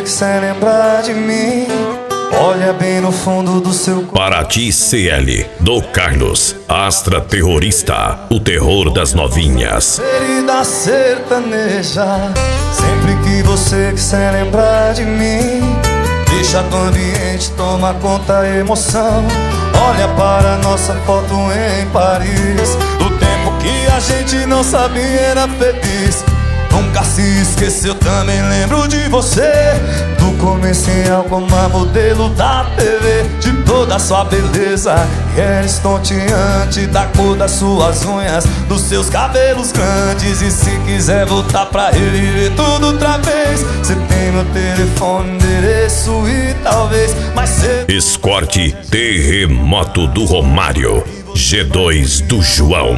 quiser lembrar de mim, olha bem no fundo do seu coração. Paraty CL, do Carlos, Astra Terrorista, o terror das novinhas. Ferida sertaneja, sempre que você quiser lembrar de mim, deixa do ambiente, toma conta a emoção. Olha para nossa foto em Paris, do tempo que a gente não sabia era feliz. Nunca se esqueceu, também lembro de você, do comercial como a modelo da TV, de toda a sua beleza, que era estonteante, da cor das suas unhas, dos seus cabelos grandes. E se quiser voltar pra reviver tudo outra vez, você tem meu telefone, endereço e talvez mais cedo. Escorte Terremoto do Romário, G2 do João.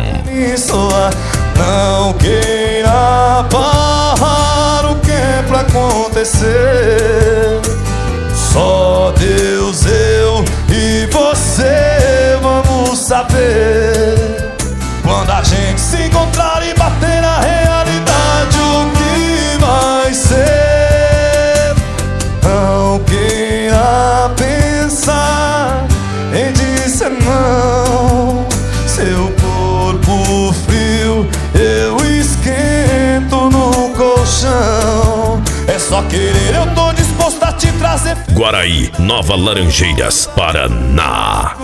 Não queira parar o que é pra acontecer. Só Deus, eu e você vamos saber. Quando a gente se encontrar e bater na realidade, o que vai ser. Não queira pensar em dizer não. Seu corpo frio eu esquento no colchão. É só querer, eu tô disposto a te trazer. Guaraí, Nova Laranjeiras, Paraná.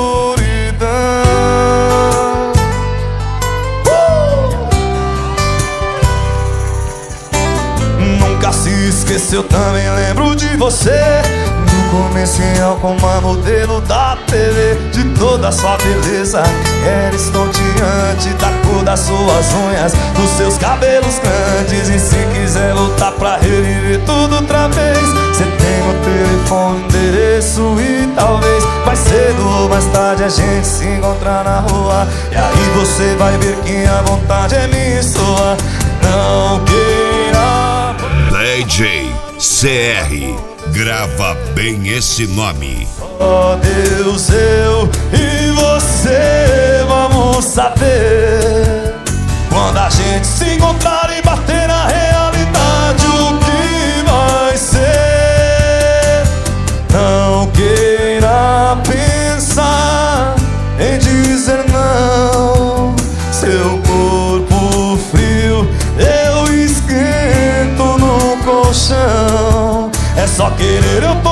Nunca se esqueceu, também lembro de você, do comercial como a modelo da TV, de toda a sua beleza, era estonteante, da cor das suas unhas, dos seus cabelos grandes. E se quiser voltar pra reviver tudo outra vez, você tem meu telefone, endereço e talvez mais cedo ou mais tarde a gente se encontrar na rua. E aí você vai ver que a vontade é minha e sua. Não queira. DJ CR, grava bem esse nome. Só Deus, eu e você vamos saber. Quando a gente se encontrar e bater na realidade, o que vai ser. Não queira pensar em dizer não. Seu corpo frio eu esquento no colchão. É só querer, eu